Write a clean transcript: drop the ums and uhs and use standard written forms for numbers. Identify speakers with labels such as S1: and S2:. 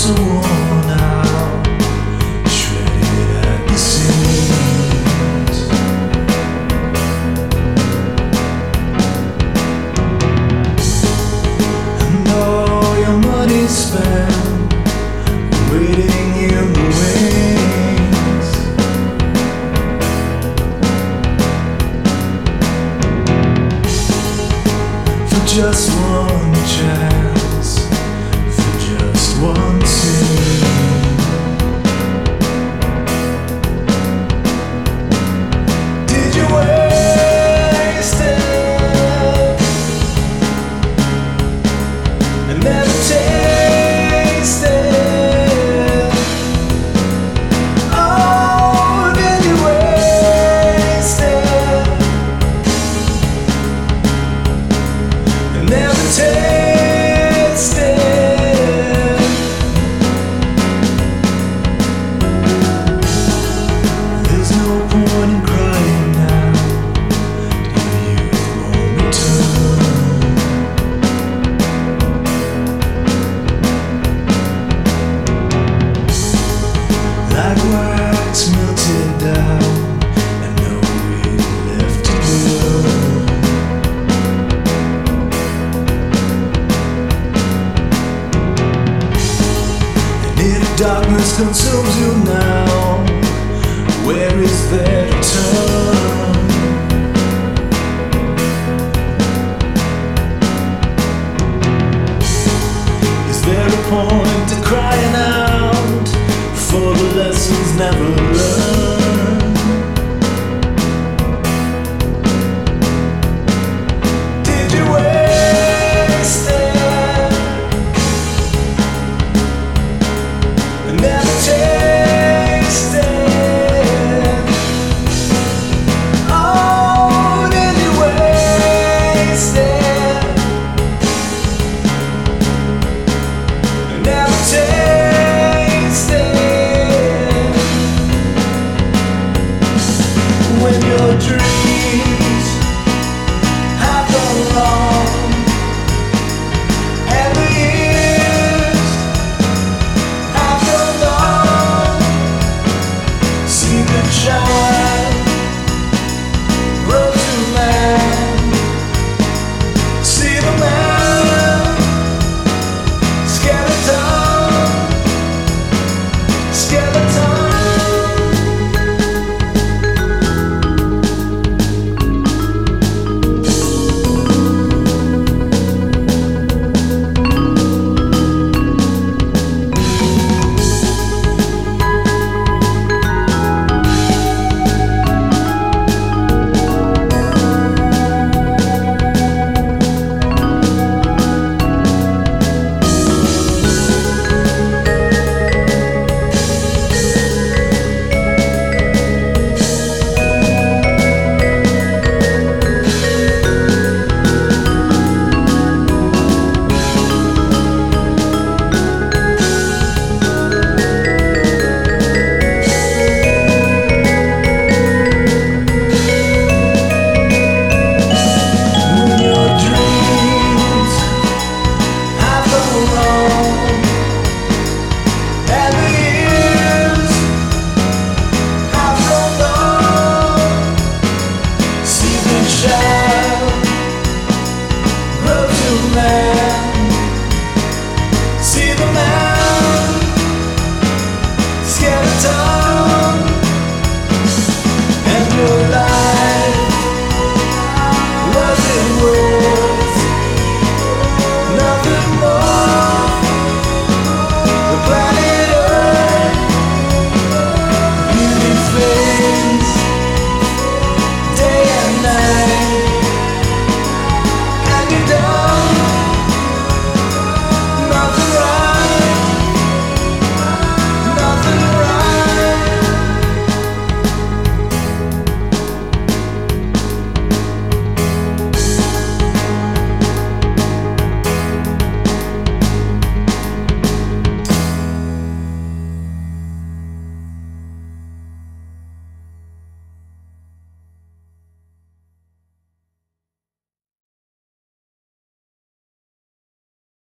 S1: so worn out, shredded at the seams. And all your money spent waiting in the wings. For just one chance, for just one scene. Did you waste it and never taste it? Oh, did you waste it and never taste it? There's no point in crying now, your youth won't return. Like wax melted down and no way left to burn. And if darkness consumes you now, where is there to turn? Is there a point to crying out for the lessons never learned?